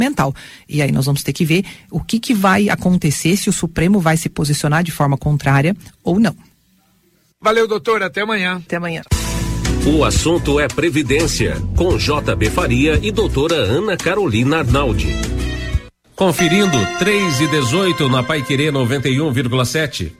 mental. E aí nós vamos ter que ver o que vai acontecer, se o Supremo vai se posicionar de forma contrária ou não. Valeu, doutor, até amanhã. Até amanhã. O assunto é Previdência, com JB Faria e doutora Ana Carolina Arnaldi. Conferindo 3:18 na Paiquerê 91,7.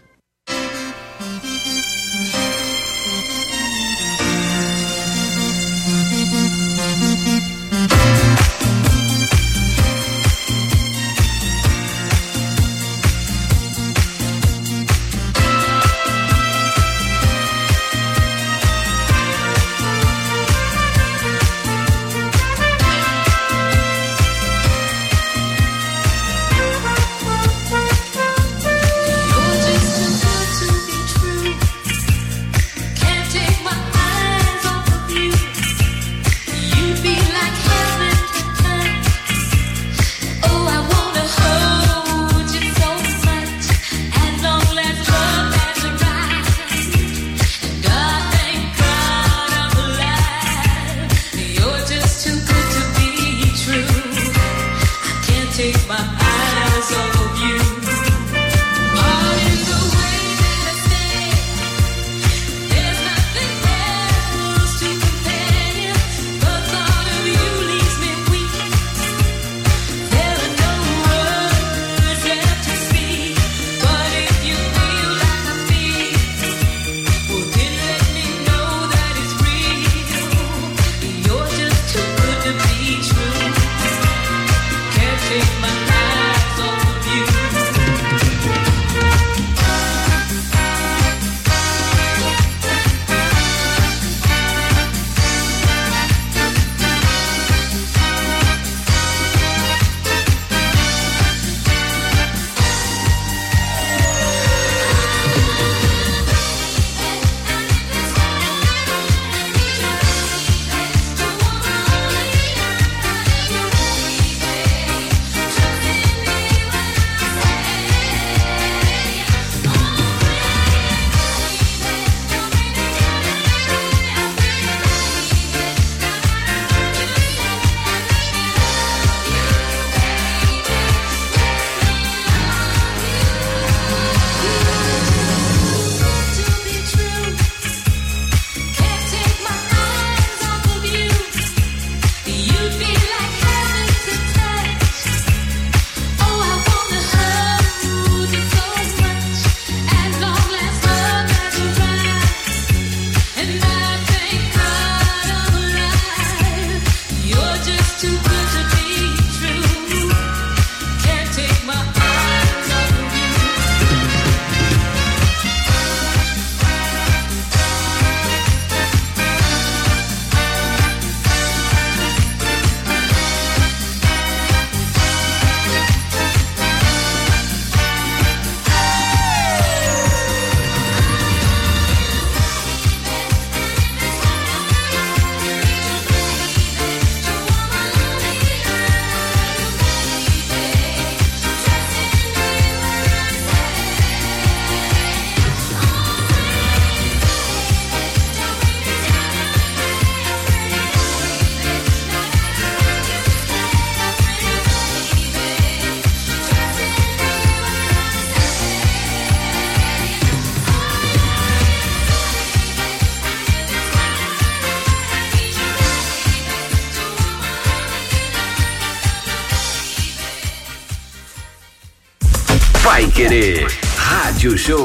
Paiquerê Rádio Show.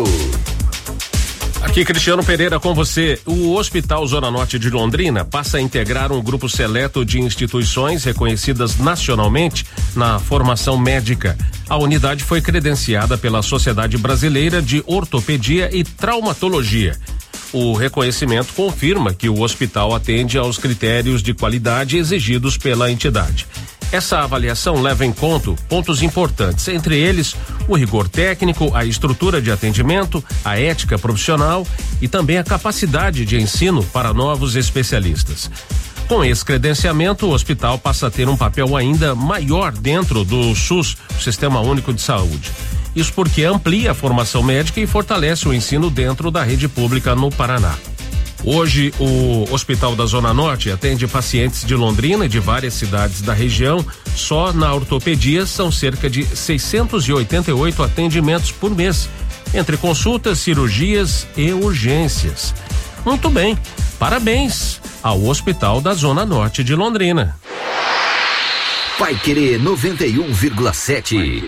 Aqui Cristiano Pereira com você. O Hospital Zona Norte de Londrina passa a integrar um grupo seleto de instituições reconhecidas nacionalmente na formação médica. A unidade foi credenciada pela Sociedade Brasileira de Ortopedia e Traumatologia. O reconhecimento confirma que o hospital atende aos critérios de qualidade exigidos pela entidade. Essa avaliação leva em conta pontos importantes, entre eles o rigor técnico, a estrutura de atendimento, a ética profissional e também a capacidade de ensino para novos especialistas. Com esse credenciamento, o hospital passa a ter um papel ainda maior dentro do SUS, o Sistema Único de Saúde. Isso porque amplia a formação médica e fortalece o ensino dentro da rede pública no Paraná. Hoje, o Hospital da Zona Norte atende pacientes de Londrina e de várias cidades da região. Só na ortopedia são cerca de 688 atendimentos por mês, entre consultas, cirurgias e urgências. Muito bem, parabéns ao Hospital da Zona Norte de Londrina. Paiquerê 91,7.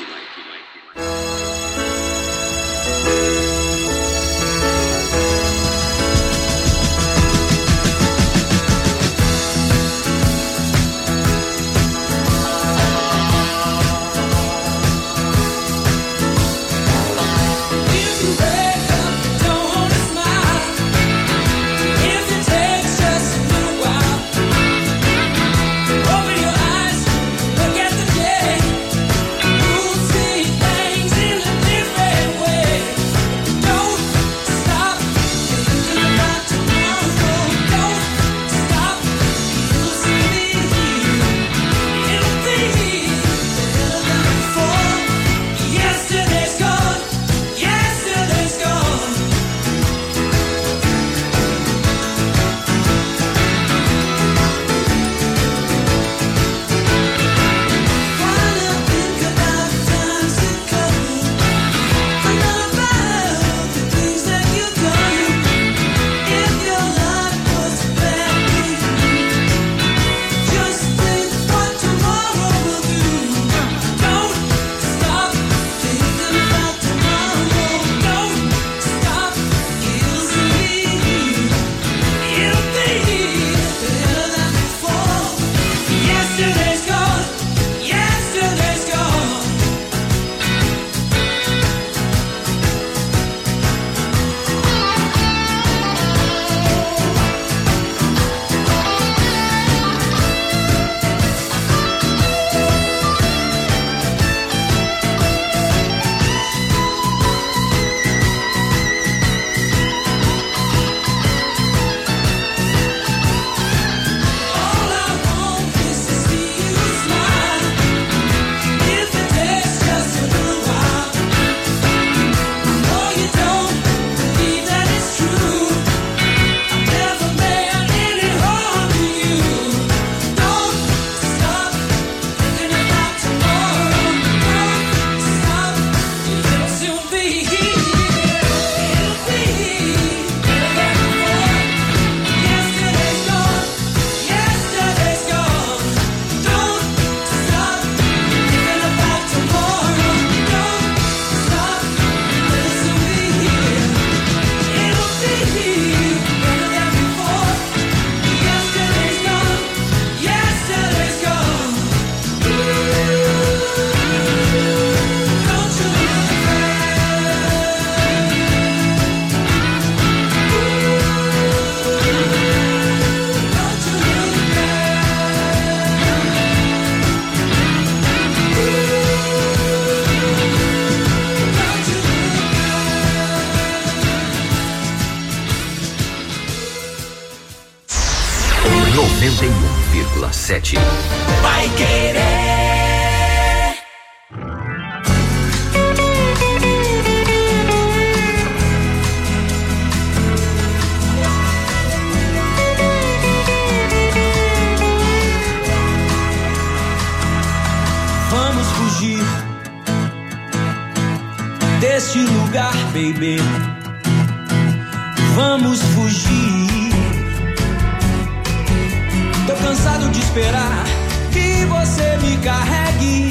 Paiquerê. Vamos fugir deste lugar, baby. Vamos fugir. Tô cansado de esperar que você me carregue.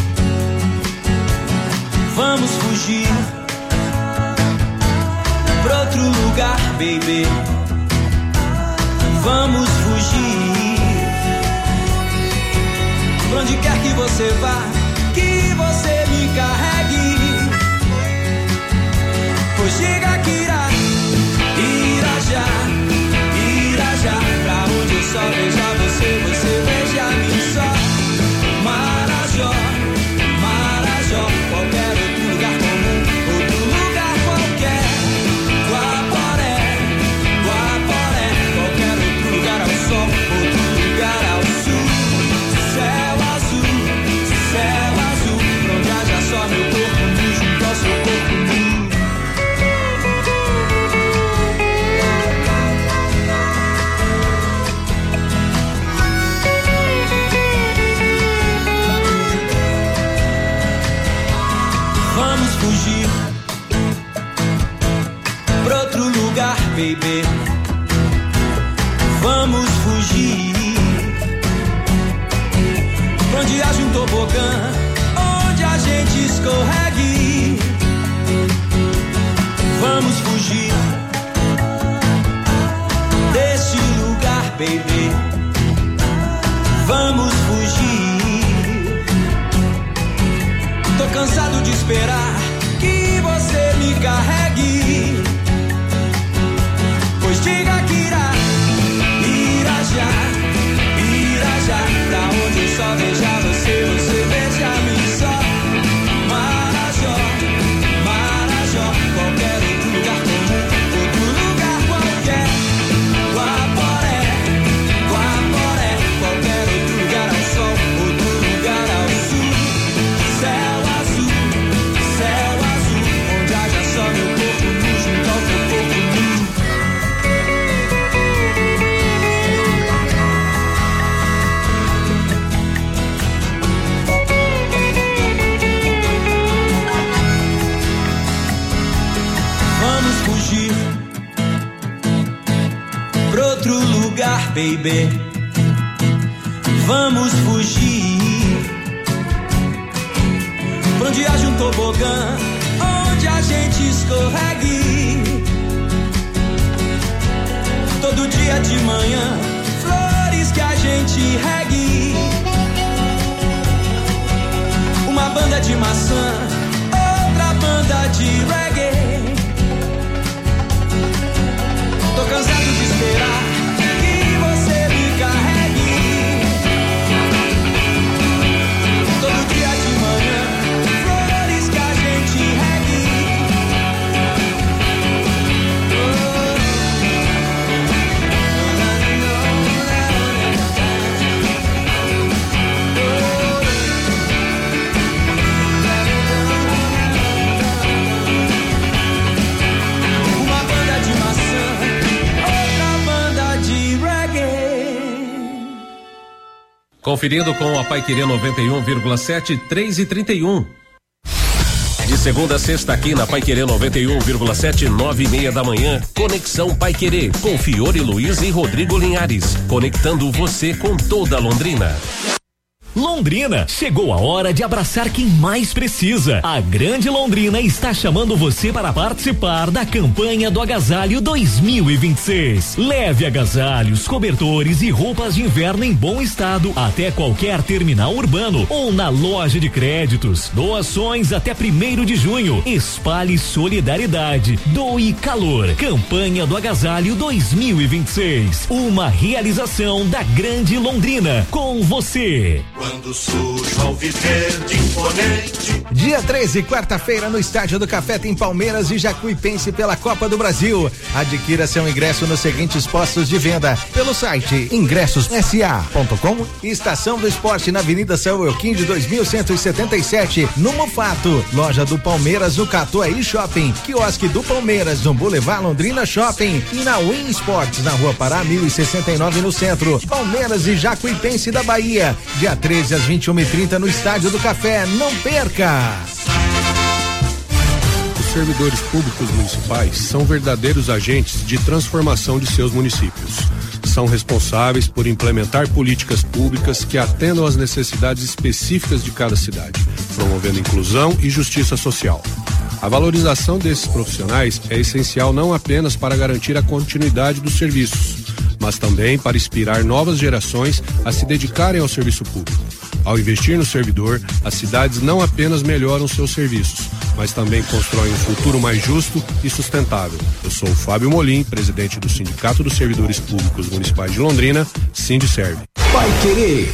Vamos fugir pra outro lugar, baby. Vamos fugir pra onde quer que você vá, que você me carregue. Pois diga que irá já pra onde eu só veja você, você veja-me só. Marajó, qualquer outro lugar comum, outro lugar qualquer. Guaporé, qualquer outro lugar ao sol, outro lugar ao sul. Céu azul, pra onde haja só meu corpo nu junto ao seu corpo nu. fugir pra outro lugar, baby. Vamos fugir pra onde haja um tobogã, onde a gente escorregue. Vamos fugir desse lugar, baby. Vamos fugir. Tô cansado de esperar que você me carregue. Pois diga que irá já, pra onde eu só veja você, você veja-me só. Marajó, qualquer outro lugar comum, outro lugar qualquer. Guaporé, qualquer outro lugar ao sol, outro lugar ao sul. Céu azul, onde haja só meu corpo nu junto ao teu corpo nu. Vamos fugir pra outro lugar, baby. Vamos fugir pra onde haja um tobogã, onde a gente escorregue. Todo dia de manhã, flores que a gente regue. Uma banda de maçã, outra banda de reggae. Tô cansado de esperar que você me carregue. Todo dia de manhã, flores que a gente regue. Uma banda de maçã, outra banda de reggae. Conferindo com a Paiquerê 91,7, 3h31. De segunda a sexta aqui na Paiquerê 91,7, 9h30 da manhã. Conexão Paiquerê com Fiore Luiz e Rodrigo Linhares. Conectando você com toda Londrina. Londrina, chegou a hora de abraçar quem mais precisa. A Grande Londrina está chamando você para participar da campanha do Agasalho 2026. Leve agasalhos, cobertores e roupas de inverno em bom estado até qualquer terminal urbano ou na loja de créditos. Doações até 1º de junho. Espalhe solidariedade. Doe calor. Campanha do Agasalho 2026. Uma realização da Grande Londrina. Com você. Quando surge ao viver de imponente. Dia 13, quarta-feira, no Estádio do Café tem Palmeiras e Jacuipense pela Copa do Brasil. Adquira seu ingresso nos seguintes postos de venda: pelo site ingressossa.com, Estação do Esporte na Avenida São Joaquim de 2177, no Mufato, loja do Palmeiras no Catuaí Shopping, quiosque do Palmeiras no Boulevard Londrina Shopping e na Win Sports na Rua Pará 1069 no centro. Palmeiras e Jacuipense da Bahia, dia 13 às 21h30 no Estádio do Café. Não perca! Os servidores públicos municipais são verdadeiros agentes de transformação de seus municípios. São responsáveis por implementar políticas públicas que atendam às necessidades específicas de cada cidade, promovendo inclusão e justiça social. A valorização desses profissionais é essencial não apenas para garantir a continuidade dos serviços, mas também para inspirar novas gerações a se dedicarem ao serviço público. Ao investir no servidor, as cidades não apenas melhoram seus serviços, mas também constroem um futuro mais justo e sustentável. Eu sou o Fábio Molim, presidente do Sindicato dos Servidores Públicos Municipais de Londrina, Sindiserve. Paiquerê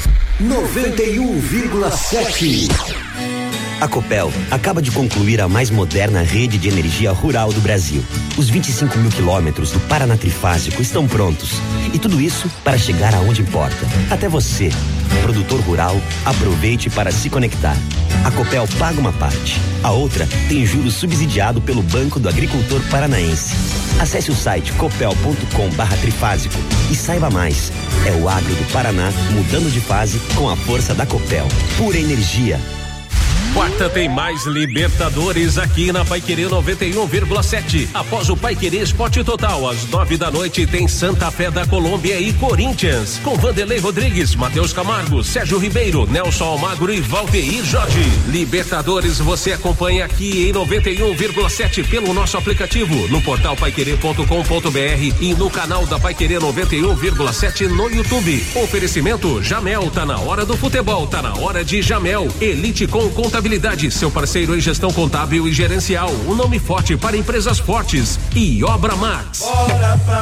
91,7. A Copel acaba de concluir a mais moderna rede de energia rural do Brasil. Os 25 mil quilômetros do Paraná Trifásico estão prontos. E tudo isso para chegar aonde importa. Até você, produtor rural, aproveite para se conectar. A Copel paga uma parte. A outra tem juros subsidiado pelo Banco do Agricultor Paranaense. Acesse o site copel.com/trifásico e saiba mais. É o agro do Paraná mudando de fase com a força da Copel. Pura energia. Quarta tem mais Libertadores aqui na Paiquerê 91,7. Após o Paiquerê Esporte Total, às 9 da noite tem Santa Fé da Colômbia e Corinthians, com Vanderlei Rodrigues, Matheus Camargo, Sérgio Ribeiro, Nelson Almagro e Valdeir Jorge. Libertadores você acompanha aqui em 91,7 pelo nosso aplicativo, no portal paiquerê.com.br e no canal da Paiquerê 91,7 no YouTube. Oferecimento Jamel, tá na hora do futebol, tá na hora de Jamel. Elite com Contabilidade, seu parceiro em gestão contábil e gerencial. Um nome forte para empresas fortes. E Obra Max. Bora pra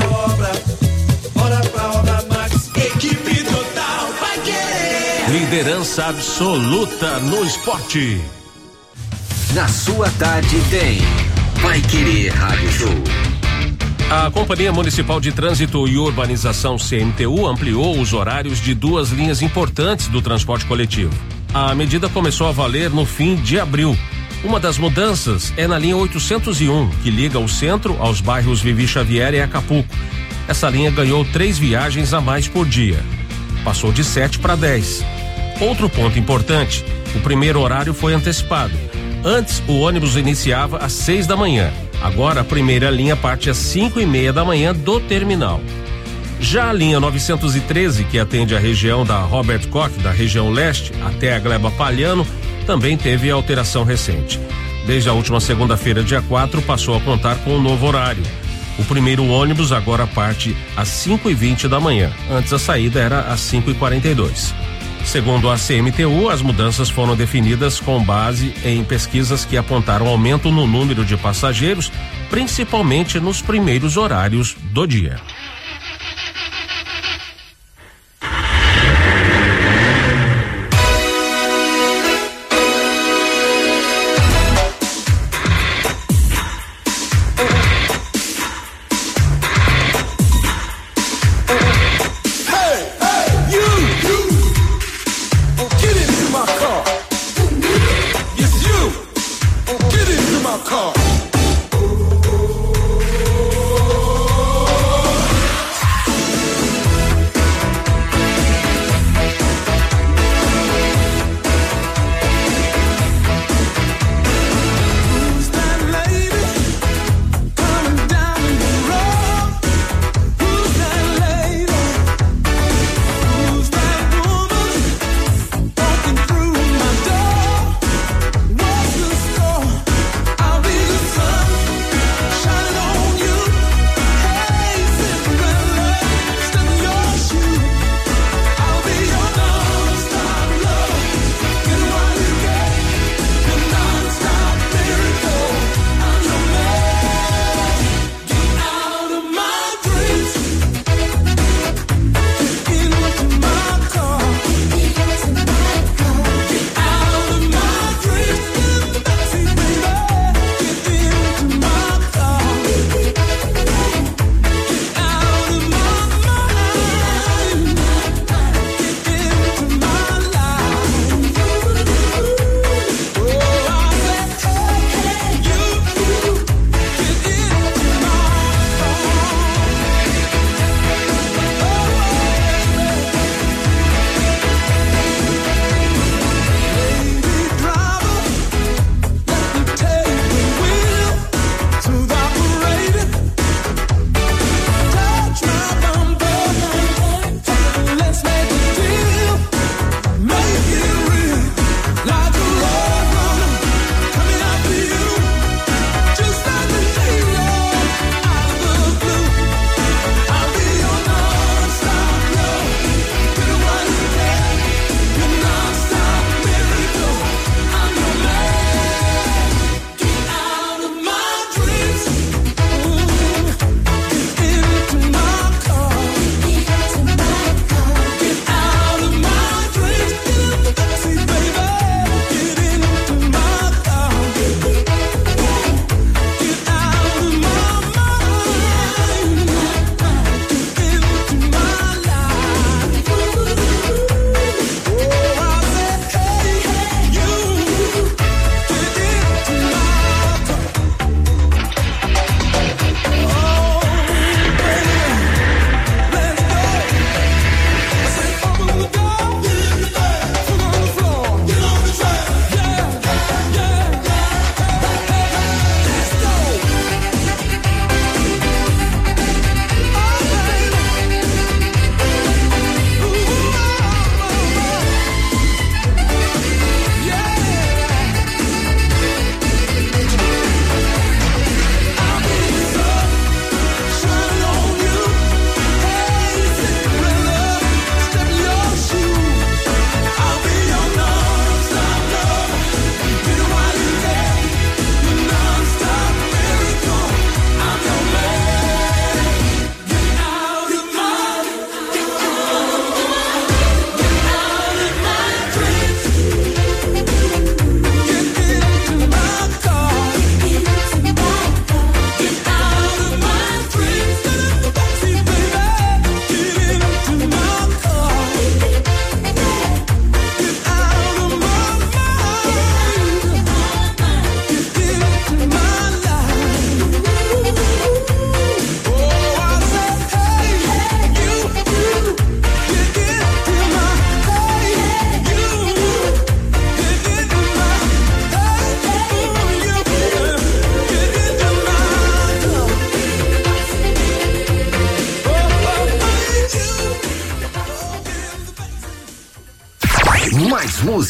Obra Max. Equipe total vai querer. Liderança absoluta no esporte. Na sua tarde tem Vai Querer Rádio Show. A Companhia Municipal de Trânsito e Urbanização CMTU ampliou os horários de 2 linhas importantes do transporte coletivo. A medida começou a valer no fim de abril. Uma das mudanças é na linha 801, que liga o centro aos bairros Vivi Xavier e Acapulco. Essa linha ganhou 3 viagens a mais por dia. Passou de 7 para 10. Outro ponto importante, o primeiro horário foi antecipado. Antes, o ônibus iniciava às 6 da manhã. Agora, a primeira linha parte às 5:30 da manhã do terminal. Já a linha 913, que atende a região da Robert Koch, da região leste, até a Gleba Palhano, também teve alteração recente. Desde a última segunda-feira, dia 4, passou a contar com um novo horário. O primeiro ônibus agora parte às 5:20 da manhã. Antes a saída era às 5:42. Segundo a CMTU, as mudanças foram definidas com base em pesquisas que apontaram aumento no número de passageiros, principalmente nos primeiros horários do dia.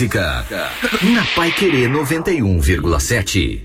música. Na Paiquerê 91,7.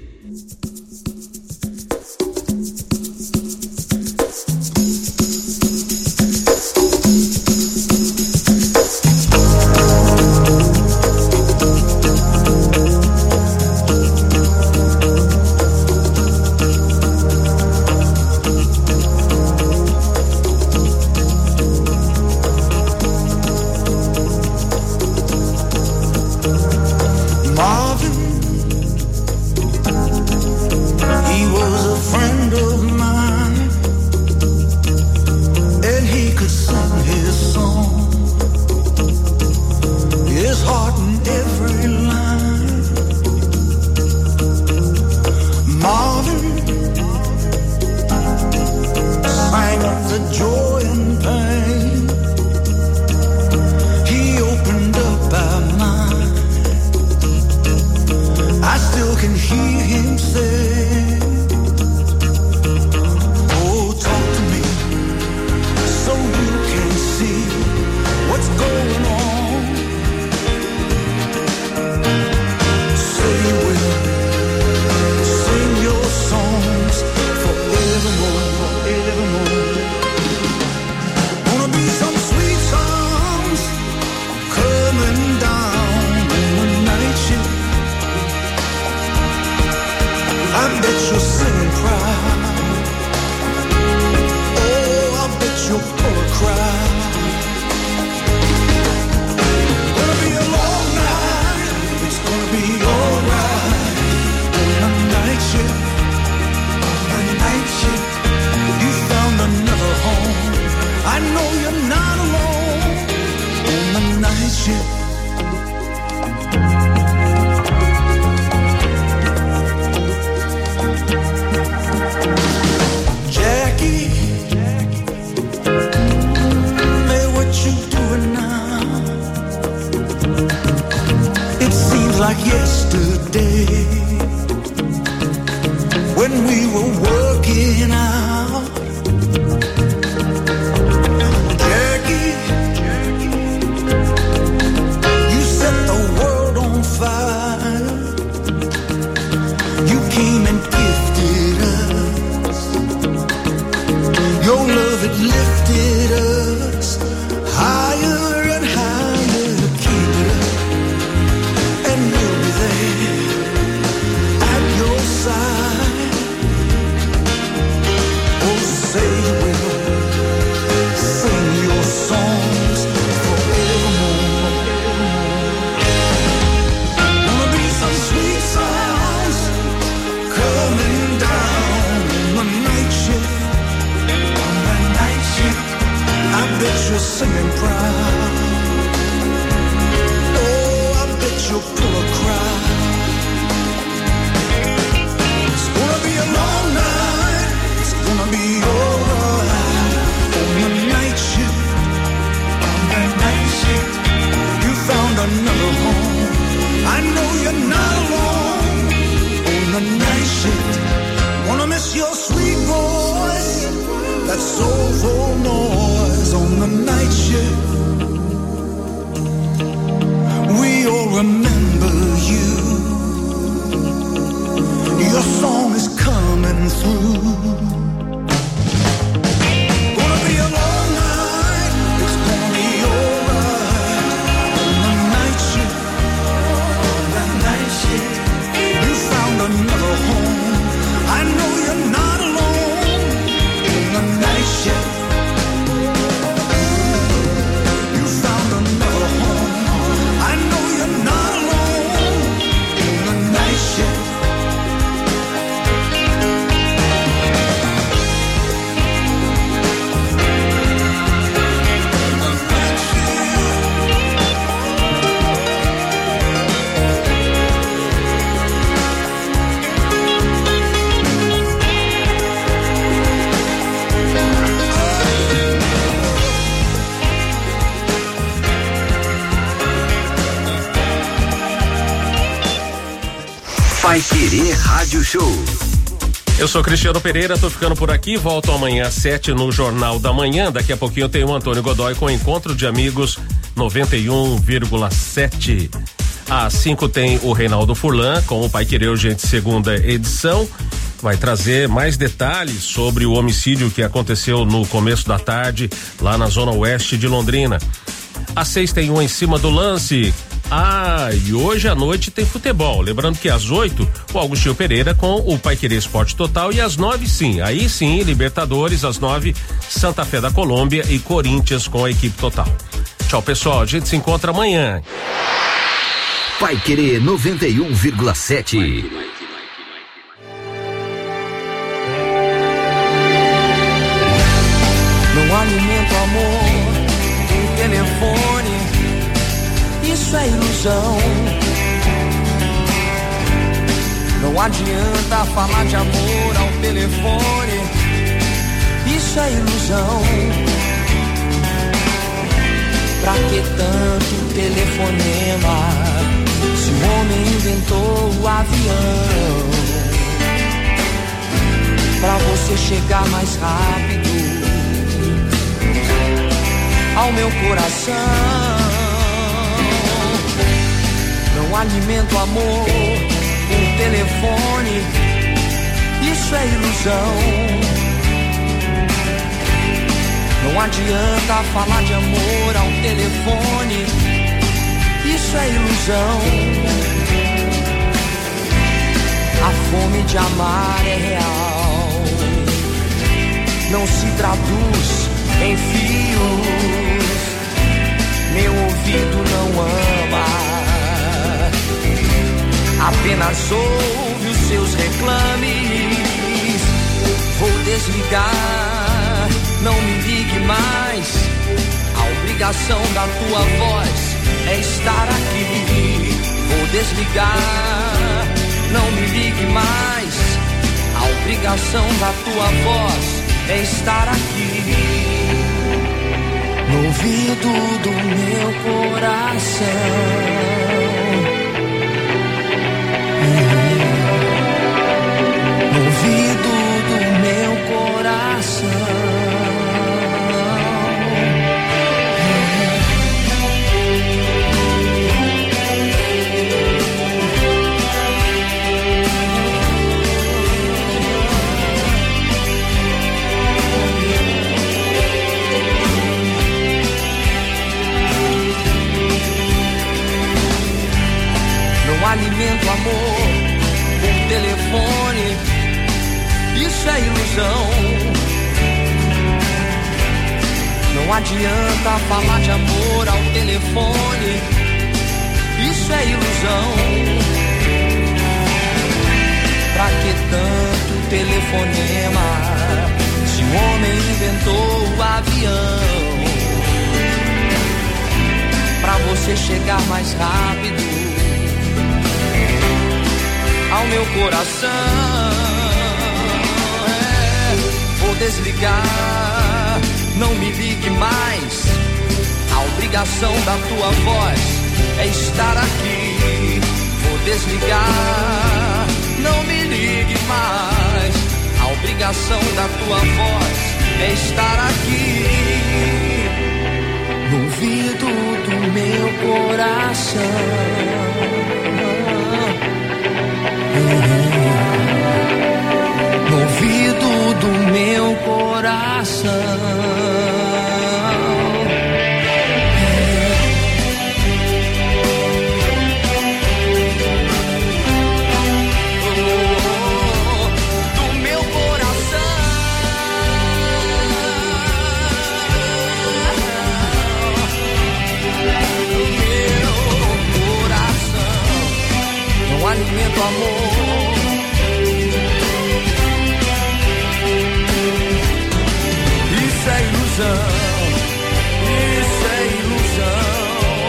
Paiquerê Rádio Show. Eu sou Cristiano Pereira, tô ficando por aqui, volto amanhã às 7 no Jornal da Manhã. Daqui a pouquinho tem o Antônio Godoy com o Encontro de Amigos 91,7. Às 5 tem o Reinaldo Furlan com o Pai Querer Urgente, segunda edição. Vai trazer mais detalhes sobre o homicídio que aconteceu no começo da tarde lá na zona oeste de Londrina. Às 6 tem um Em Cima do Lance. E hoje à noite tem futebol. Lembrando que às 8 o Augustinho Pereira com o Pai Querer Esporte Total, e às 9 sim, aí sim, Libertadores, às 9, Santa Fé da Colômbia e Corinthians com a equipe total. Tchau, pessoal, a gente se encontra amanhã. Pai Querer 91,7. Não alimento amor em telefone, isso é ilusão. Não adianta falar de amor ao telefone, isso é ilusão. Pra que tanto telefonema, se o homem inventou o avião? Pra você chegar mais rápido ao meu coração. Não alimento amor por telefone, isso é ilusão. Não adianta falar de amor ao telefone, isso é ilusão. A fome de amar é real, não se traduz em fios, meu ouvido não ama, apenas ouve os seus reclames. Vou desligar, não me ligue mais, a obrigação da tua voz é estar aqui. Vou desligar, não me ligue mais, a obrigação da tua voz é estar aqui. No ouvido do meu coração, no ouvido do meu coração. Alimento amor por telefone, isso é ilusão. Não adianta falar de amor ao telefone, isso é ilusão. Pra que tanto telefonema, se o homem inventou o avião? Pra você chegar mais rápido ao meu coração, vou desligar, não me ligue mais, a obrigação da tua voz é estar aqui. Vou desligar, não me ligue mais, a obrigação da tua voz é estar aqui. No ouvido do meu coração, no ouvido do meu coração. Do meu coração, do meu coração. Não alimento amor, isso é ilusão, isso é ilusão.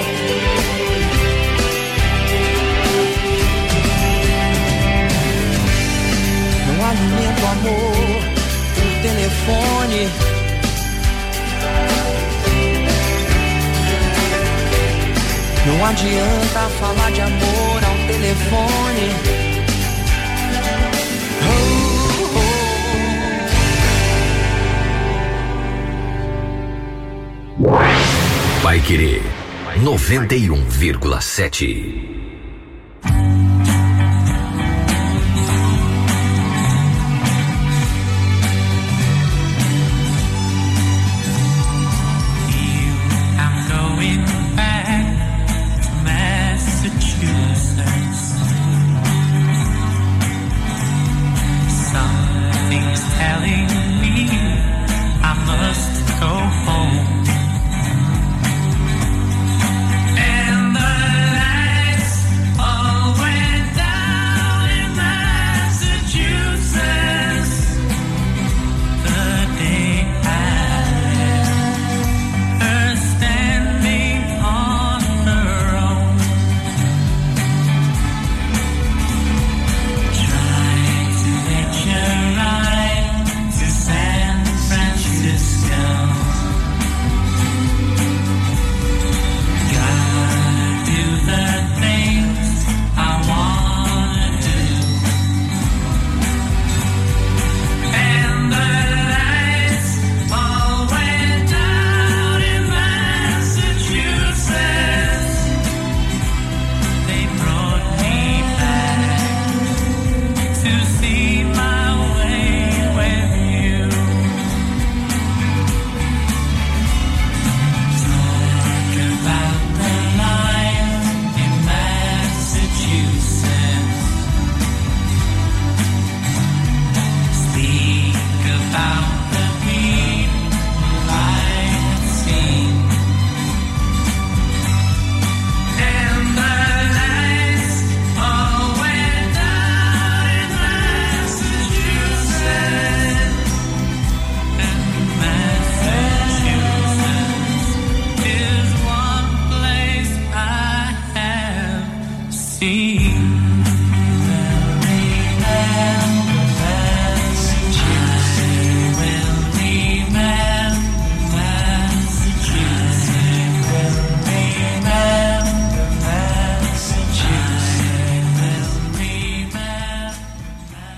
Não alimento amor por telefone, não adianta falar de amor ao telefone. Pai Querer 91,7.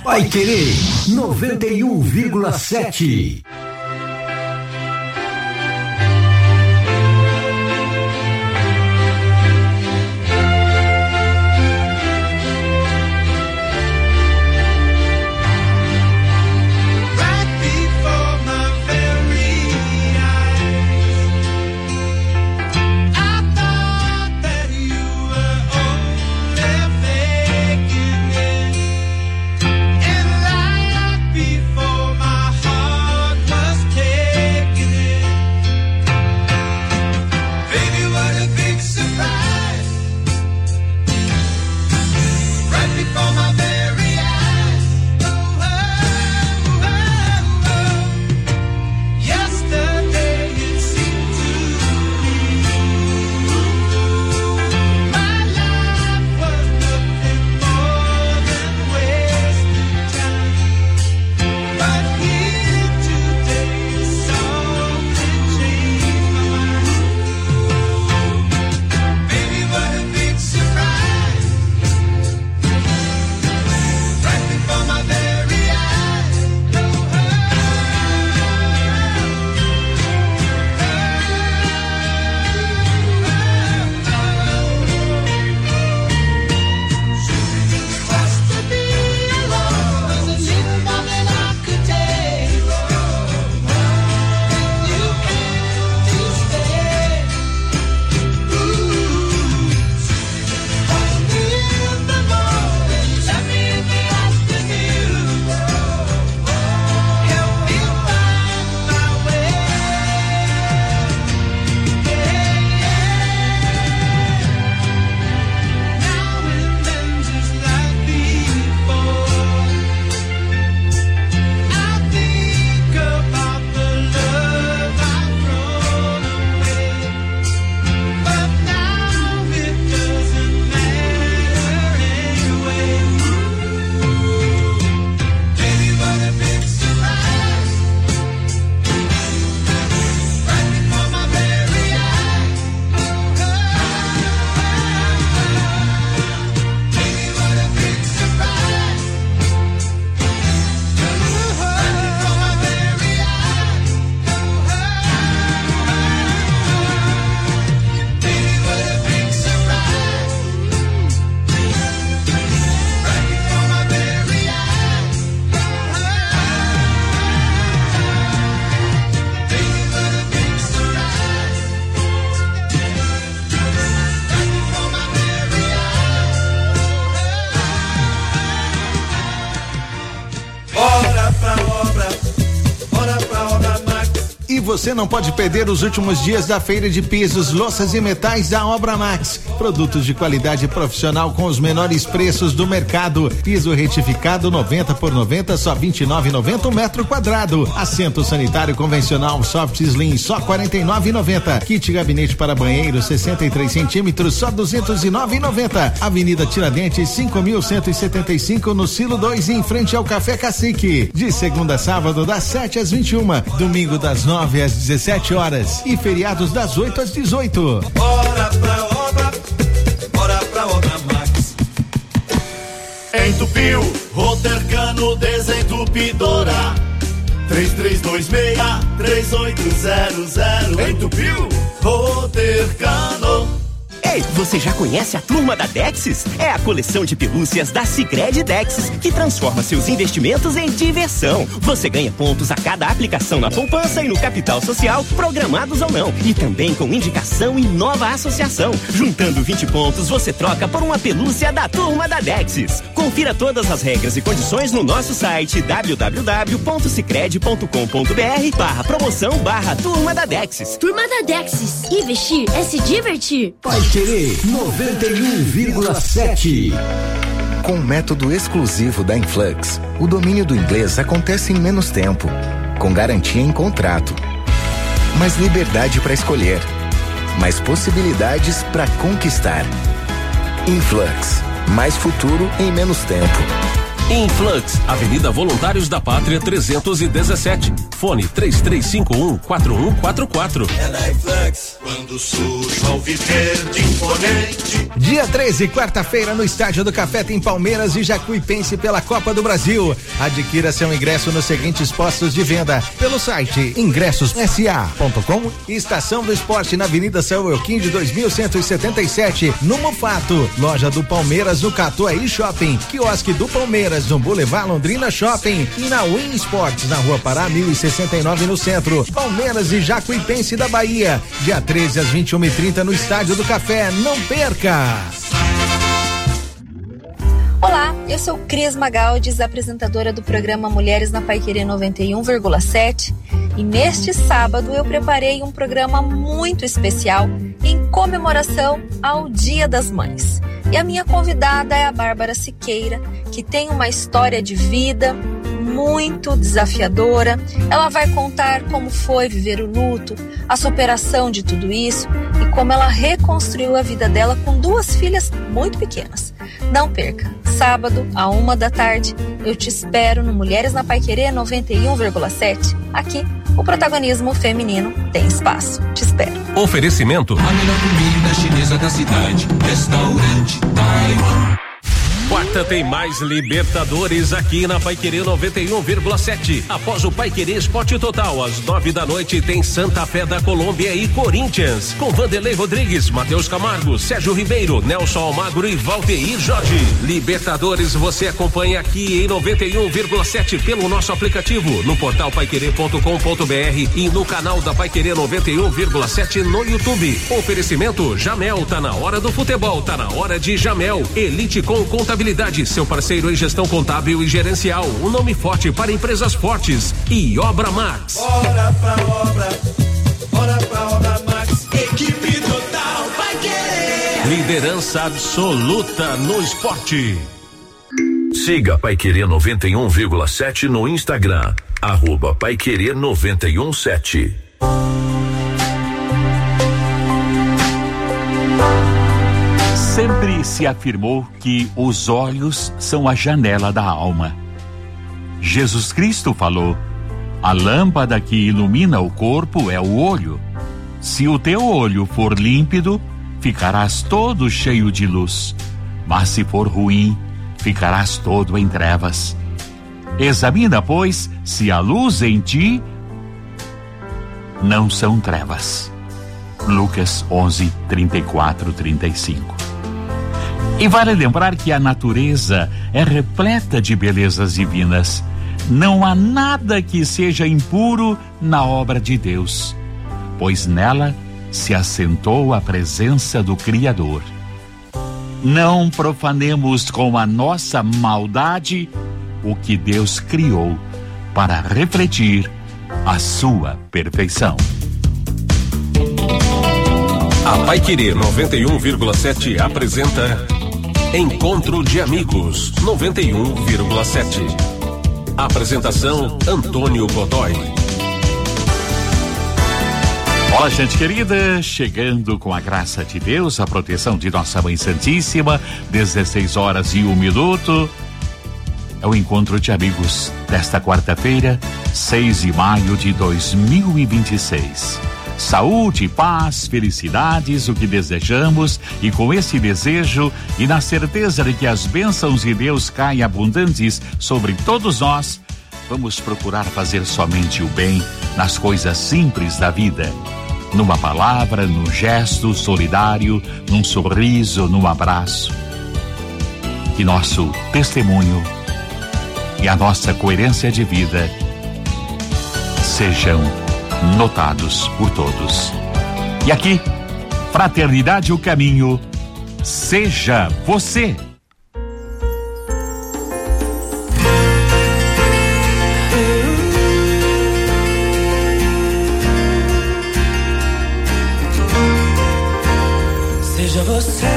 Vai Querer 91,7. Você não pode perder os últimos dias da feira de pisos, louças e metais da Obra Max. Produtos de qualidade profissional com os menores preços do mercado. Piso retificado 90 por 90, só 29,90 o metro quadrado. Assento sanitário convencional soft slim, só 49,90. Kit gabinete para banheiro 63 centímetros, só 209,90. Avenida Tiradentes 5.175 no Silo 2, em frente ao Café Cacique. De segunda a sábado das 7 às 21, domingo das 9 às 17 horas e feriados das 8 às 18. Bora pra Obra Max. Entupiu, Rotercano Desentupidora. 3326-3800. Entupiu, Rotercano. Ei, você já conhece a turma da Dexis? É a coleção de pelúcias da Sicredi Dexis, que transforma seus investimentos em diversão. Você ganha pontos a cada aplicação na poupança e no capital social, programados ou não. E também com indicação e nova associação. Juntando 20 pontos, você troca por uma pelúcia da turma da Dexis. Confira todas as regras e condições no nosso site www.sicredi.com.br/promoção/turma da Dexis. Turma da Dexis. Investir é se divertir. Vai Querer 91,7. Com o método exclusivo da Influx, o domínio do inglês acontece em menos tempo, com garantia em contrato. Mais liberdade para escolher, mais possibilidades para conquistar. Influx, mais futuro em menos tempo. Influx, Avenida Voluntários da Pátria 317. Fone 3351-4144. É da Influx, quando surge ao viver de imponente. Dia 13, quarta-feira, no Estádio do Café tem Palmeiras e Jacuipense pela Copa do Brasil. Adquira seu ingresso nos seguintes postos de venda pelo site ingressossa.com e Estação do Esporte na Avenida São Joaquim de 2177, no Mufato. Loja do Palmeiras no Catuaí Shopping, quiosque do Palmeiras no Boulevard Londrina Shopping e na Win Sports na Rua Pará 1069 no centro. Palmeiras e Jacuipense da Bahia, dia 13 às 21h30 no Estádio do Café. Não perca! Olá, eu sou Cris Magaldes, apresentadora do programa Mulheres na Paiquerê 91,7, e neste sábado eu preparei um programa muito especial em comemoração ao Dia das Mães. E a minha convidada é a Bárbara Siqueira, que tem uma história de vida muito desafiadora. Ela vai contar como foi viver o luto, a superação de tudo isso e como ela reconstruiu a vida dela com 2 filhas muito pequenas. Não perca, sábado, à 1h, eu te espero no Mulheres na Paiquerê 91,7. Aqui, o protagonismo feminino tem espaço. Te espero. Oferecimento: a melhor comida chinesa da cidade, Restaurante Taiwan. Quarta tem mais Libertadores aqui na Paiquerê 91,7. Após o Paiquerê Esporte Total, às 9h tem Santa Fé da Colômbia e Corinthians, com Vanderlei Rodrigues, Matheus Camargo, Sérgio Ribeiro, Nelson Almagro e Valteir Jorge. Libertadores você acompanha aqui em 91,7 pelo nosso aplicativo, no portal paiquerê.com.br e no canal da Paiquerê 91,7 no YouTube. Oferecimento Jamel, tá na hora do futebol, tá na hora de Jamel. Elite com Contabilidade, seu parceiro em gestão contábil e gerencial, um nome forte para empresas fortes. E Obra Max. Bora pra Obra Max, equipe total vai querer. Liderança absoluta no esporte. Siga Paiquerê 91,7 no Instagram, @Paiquerê 91,7. Sempre se afirmou que os olhos são a janela da alma. Jesus Cristo falou: a lâmpada que ilumina o corpo é o olho. Se o teu olho for límpido, ficarás todo cheio de luz. Mas se for ruim, ficarás todo em trevas. Examina, pois, se a luz em ti não são trevas. Lucas 11, 34, 35. E vale lembrar que a natureza é repleta de belezas divinas. Não há nada que seja impuro na obra de Deus, pois nela se assentou a presença do Criador. Não profanemos com a nossa maldade o que Deus criou para refletir a sua perfeição. A Paiquerê 91,7 apresenta Encontro de Amigos 91,7. Apresentação: Antônio Godoy. Olá, gente querida, chegando com a graça de Deus, a proteção de Nossa Mãe Santíssima, 16h01. É o Encontro de Amigos desta quarta-feira, 6 de maio de 2026. Saúde, paz, felicidades, o que desejamos, e com esse desejo e na certeza de que as bênçãos de Deus caem abundantes sobre todos nós, vamos procurar fazer somente o bem nas coisas simples da vida. Numa palavra, num gesto solidário, num sorriso, num abraço. Que nosso testemunho e a nossa coerência de vida sejam notados por todos. E aqui, Fraternidade, o caminho, seja você. Seja você,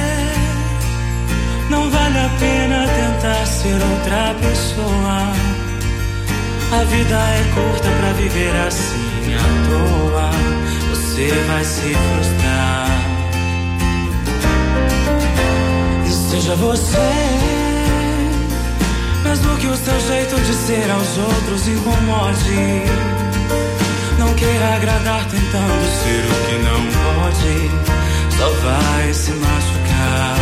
não vale a pena tentar ser outra pessoa. A vida é curta pra viver assim à toa. Você vai se frustrar. E seja você, Mesmo que o seu jeito de ser aos outros incomode. Não queira agradar tentando ser o que não pode. Só vai se machucar.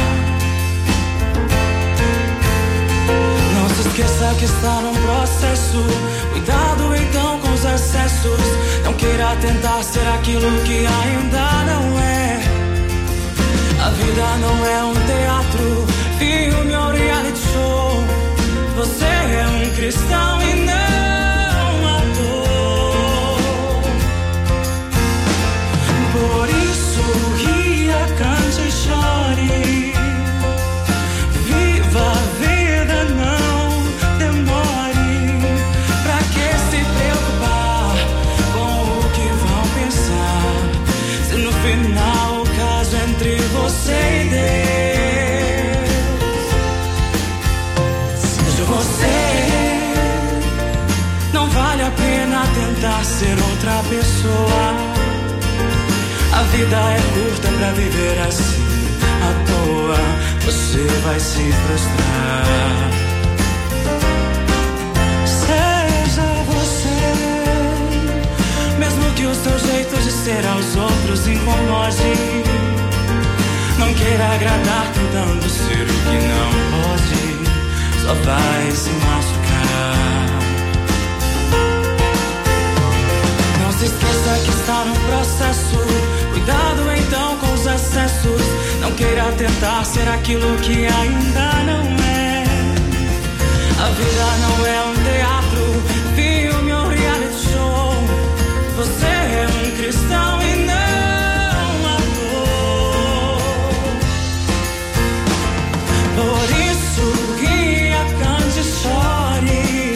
Não se esqueça que está num processo. Cuidado então com os excessos. Não queira tentar ser aquilo que ainda não é. A vida não é um teatro, filme ou reality show. Você é um cristão e não ator. Por isso ria, cante e chore. Viva a vida, não demore. Pra que se preocupar com o que vão pensar, se no final o caso é entre você e Deus. Seja você, não vale a pena tentar ser outra pessoa. A vida é curta pra viver assim à toa. Você vai se frustrar. Seja você, mesmo que o seu jeito de ser aos outros incomode. Não queira agradar tentando ser o que não pode. Só vai se machucar. Não se esqueça que está num processo. Cuidado então com os excessos. Não queira tentar ser aquilo que ainda não é. A vida não é um teatro, filme ou reality show. Você é um cristão e não ator. Por isso ria, cante e chore.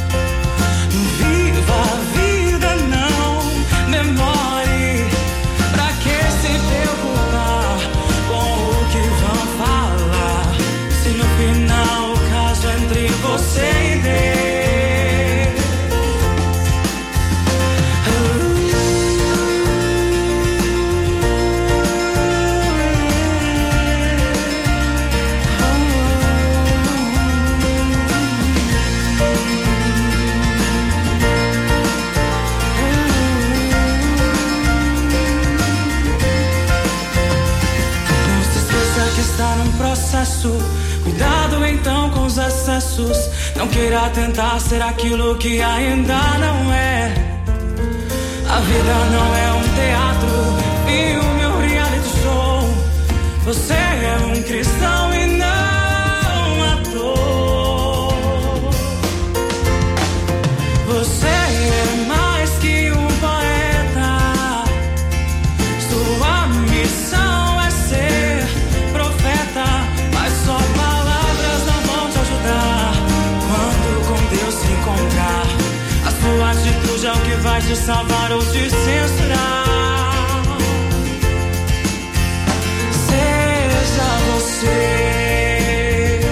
Viva a vida, não demore. Pra que se preocupar com o que vão falar, se no final o caso é entre você e Deus. Cuidado então com os excessos. Não queira tentar ser aquilo que ainda não é. A vida não é um teatro, filme ou reality show. Você é um cristão e não ator. Você é mais que um poeta. Sua missão é ser profeta. Só palavras não vão te ajudar. Quando com Deus se encontrar, a sua atitude é o que vai te salvar ou te censurar. Seja você,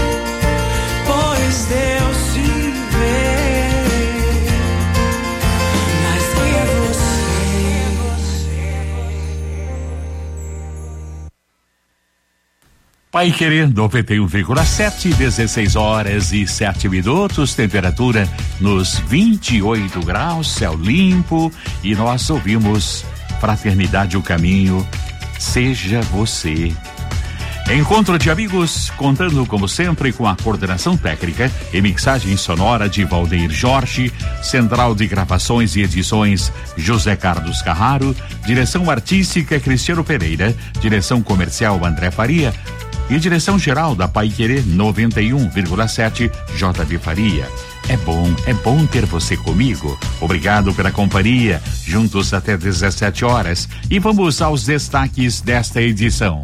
pois Deus te vê mais que Pai Querer 91,7, 16 horas e 7 minutos, temperatura nos 28 graus, céu limpo, e nós ouvimos Fraternidade o Caminho, Seja Você. Encontro de amigos, contando como sempre com a coordenação técnica e mixagem sonora de Valdeir Jorge, central de gravações e edições José Carlos Carraro, direção artística Cristiano Pereira, direção comercial André Faria, e direção geral da Pai Querer 91,7 JB Faria. É bom ter você comigo. Obrigado pela companhia, juntos até 17 horas. E vamos aos destaques desta edição.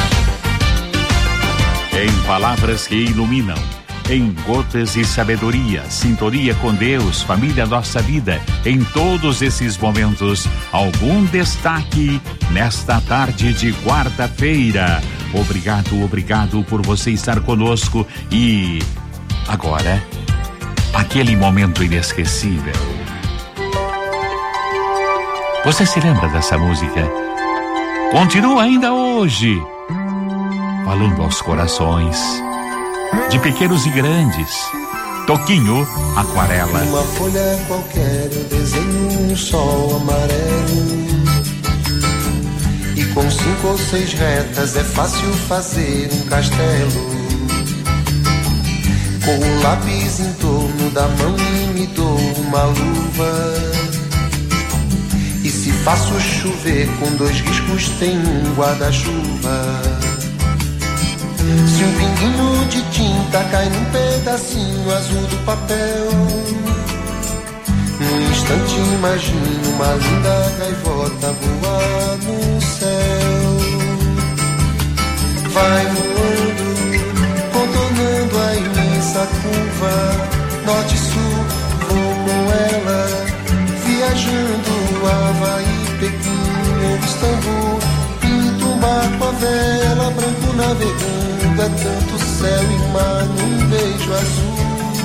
Em palavras que iluminam, em gotas de sabedoria, sintonia com Deus, família, nossa vida, em todos esses momentos, algum destaque nesta tarde de quarta-feira. Obrigado por você estar conosco. E agora, aquele momento inesquecível. Você se lembra dessa música? Continua ainda hoje falando aos corações. de pequenos e grandes. Toquinho Aquarela. Uma folha qualquer eu desenho um sol amarelo, e com 5 ou 6 retas é fácil fazer um castelo. Com o lápis em torno da mão e me dou uma luva, e se faço chover com 2 riscos tem um guarda-chuva. Se um pinguinho de tinta cai num pedacinho azul do papel, num instante imagino uma linda gaivota voar no céu. Vai voando, contornando a imensa curva, norte e sul, vou com ela, viajando Havaí, Pequim ou Istambul. Pinto um barco a vela, branco navegando, é tanto céu e mar num beijo azul.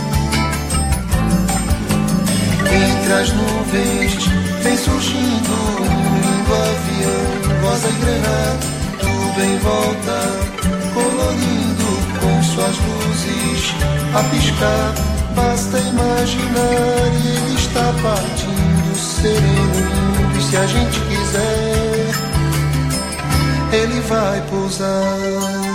Entre as nuvens vem surgindo um lindo avião, rosa e granada, tudo em volta, colorindo com suas luzes a piscar. Basta imaginar e ele está partindo, sereno, lindo, e se a gente quiser, ele vai pousar.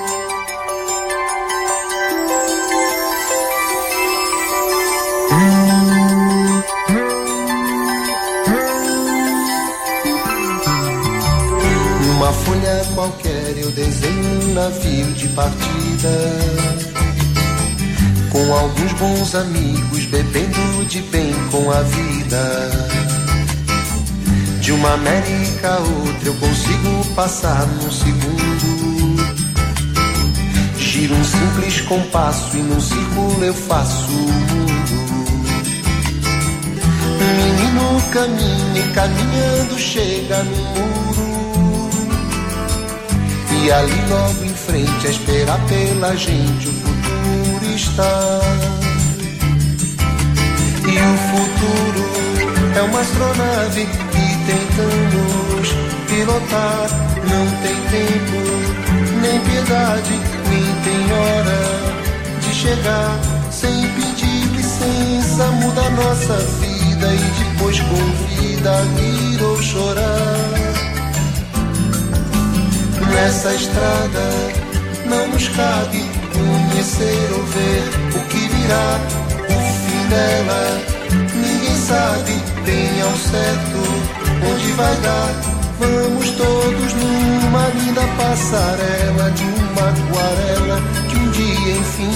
Numa folha qualquer eu desenho um navio de partida, com alguns bons amigos bebendo de bem com a vida. De uma América a outra eu consigo passar num segundo. Giro um simples compasso e num círculo eu faço o mundo. Um menino caminha e caminhando chega no muro, e ali logo em frente a esperar pela gente o futuro está. E o futuro é uma astronave que tentamos pilotar. Não tem tempo, nem piedade, nem tem hora de chegar. Sem pedir licença muda nossa vida e depois convida a rir ou chorar. Nessa estrada não nos cabe conhecer ou ver o que virá, o fim dela ninguém sabe bem ao certo onde vai dar. Vamos todos numa linda passarela de uma aquarela que um dia enfim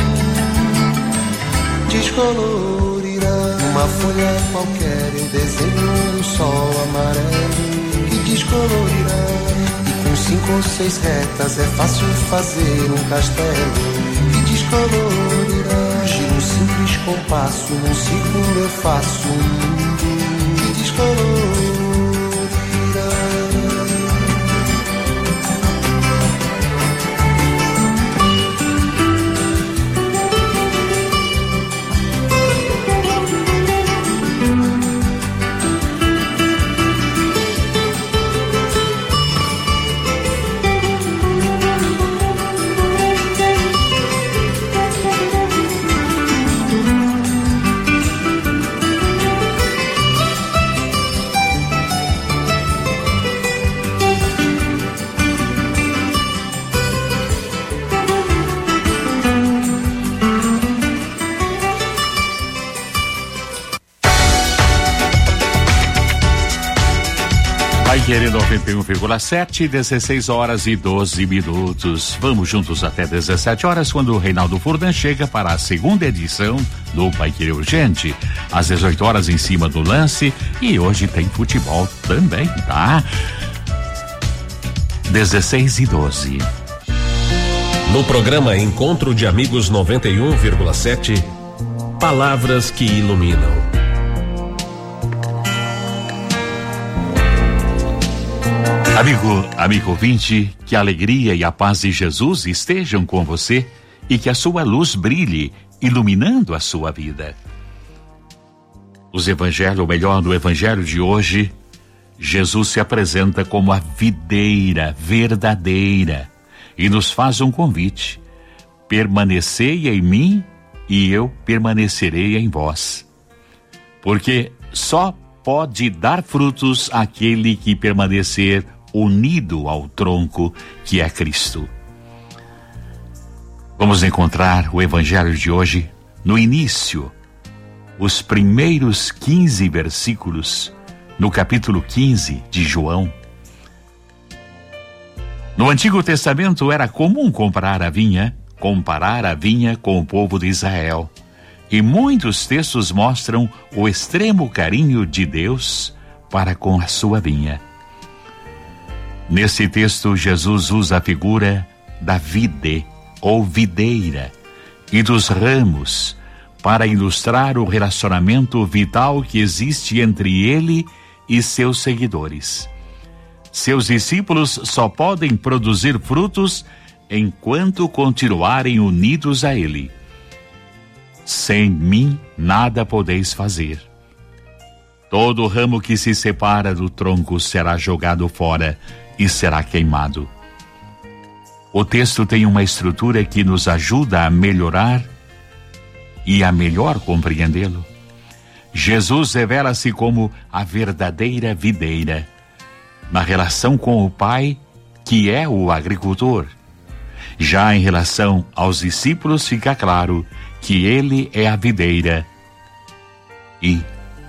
descolorirá. Numa folha qualquer eu desenho um sol amarelo que descolorirá. 5 ou 6 retas é fácil fazer um castelo que descolorirá. Giro um simples compasso, num círculo eu faço um mundo que descolorirá. Paiquerê 91,7, 16 horas e 12 minutos. Vamos juntos até 17 horas, quando o Reinaldo Furlan chega para a segunda edição do Paiquerê Urgente. Às 18 horas em cima do lance, e hoje tem futebol também, tá? 16 e 12. No programa Encontro de Amigos 91,7, palavras que iluminam. Amigo ouvinte, que a alegria e a paz de Jesus estejam com você e que a sua luz brilhe, iluminando a sua vida. O melhor, no evangelho de hoje, Jesus se apresenta como a videira verdadeira e nos faz um convite permanecei em mim e eu permanecerei em vós. Porque só pode dar frutos aquele que permanecer unido ao tronco que é Cristo. Vamos encontrar o evangelho de hoje no início, os primeiros 15 versículos, no capítulo 15 de João. No Antigo Testamento era comum comparar a vinha com o povo de Israel. E muitos textos mostram o extremo carinho de Deus para com a sua vinha. Nesse texto, Jesus usa a figura da vide, ou videira, e dos ramos, para ilustrar o relacionamento vital que existe entre ele e seus seguidores. Seus discípulos só podem produzir frutos enquanto continuarem unidos a ele. Sem mim nada podeis fazer. Todo ramo que se separa do tronco será jogado fora e será queimado. O texto tem uma estrutura que nos ajuda a melhorar e a melhor compreendê-lo. Jesus revela-se como a verdadeira videira, na relação com o Pai, que é o agricultor. Já em relação aos discípulos, fica claro que ele é a videira e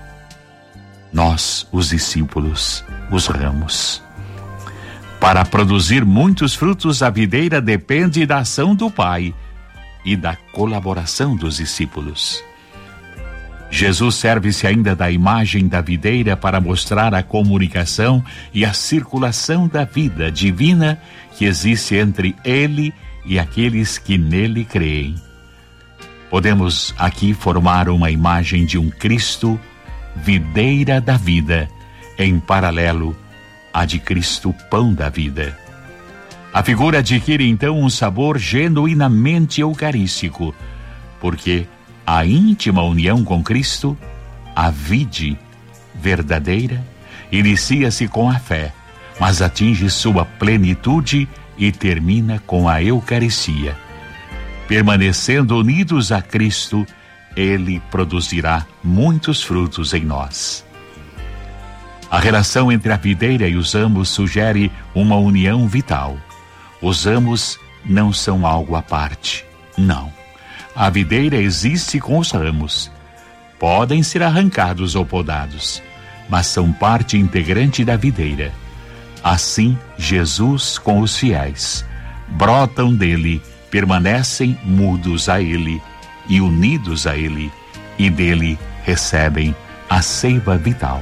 nós, os discípulos, os ramos. Para produzir muitos frutos, a videira depende da ação do Pai e da colaboração dos discípulos. Jesus serve-se ainda da imagem da videira para mostrar a comunicação e a circulação da vida divina que existe entre ele e aqueles que nele creem. Podemos aqui formar uma imagem de um Cristo, videira da vida, em paralelo à de Cristo, pão da vida. A figura adquire então um sabor genuinamente eucarístico, porque a íntima união com Cristo, a vide verdadeira, inicia-se com a fé, mas atinge sua plenitude e termina com a Eucaristia. Permanecendo unidos a Cristo, ele produzirá muitos frutos em nós. A relação entre a videira e os ramos sugere uma união vital. Os ramos não são algo à parte, não. A videira existe com os ramos. Podem ser arrancados ou podados, mas são parte integrante da videira. Assim, Jesus com os fiéis. Brotam dele, permanecem mudos a ele e unidos a ele, e dele recebem a seiva vital.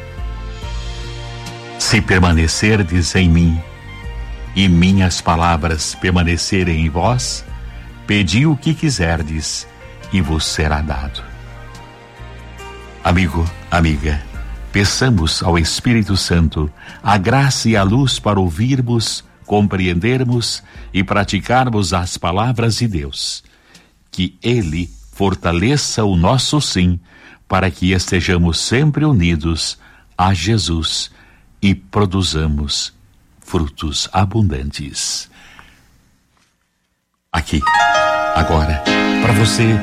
Se permanecerdes em mim, e minhas palavras permanecerem em vós, pedi o que quiserdes, e vos será dado. Amigo, amiga, peçamos ao Espírito Santo a graça e a luz para ouvirmos, compreendermos e praticarmos as palavras de Deus. Que Ele fortaleça o nosso sim, para que estejamos sempre unidos a Jesus e produzamos frutos abundantes. Aqui, agora, para você.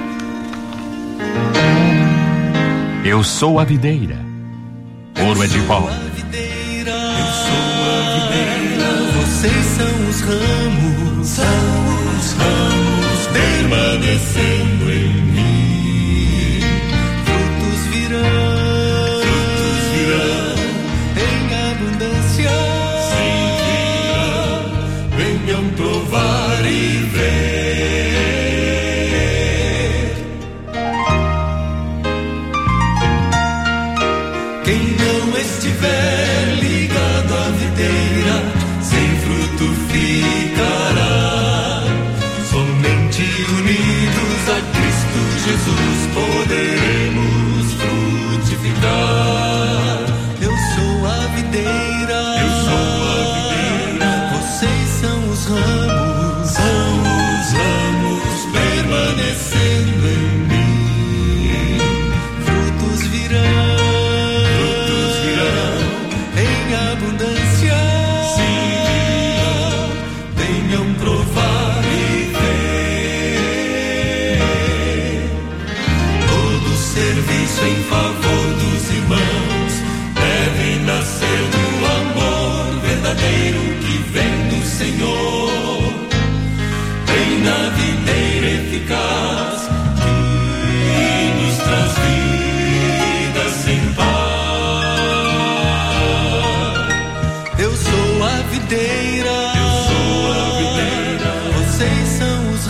Eu sou a videira, ouro é de pau. Eu sou a videira, vocês são os ramos, permanecendo em mim. Frutos virão em abundância. Sim, virão, venham provar e ver. Quem não estiver ligado à videira, sem fruto ficará. Somente unidos a Cristo Jesus poderemos frutificar. Eu sou a videira, vocês são os ramos, permanecendo em mim. Frutos virão em abundância. Sim, venham provar e ver. em favor dos irmãos deve nascer do amor verdadeiro que vem do Senhor. Vem na videira eficaz que nos traz vida sem par. Eu sou a videira, vocês são os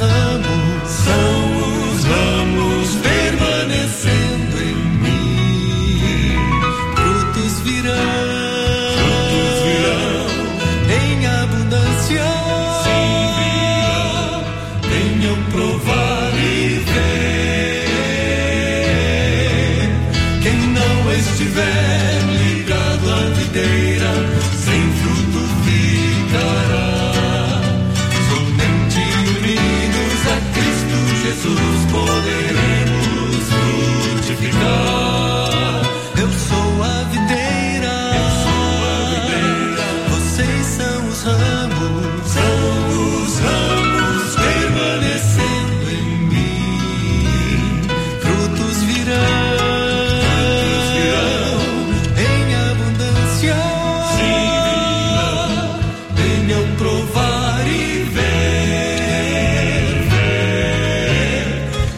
ramos permanecendo em mim. Frutos virão em abundância. Sim, virão, venham provar e ver. Quem não estiver ligado à videira, sem fruto ficará. Somente unidos a Cristo Jesus poderá.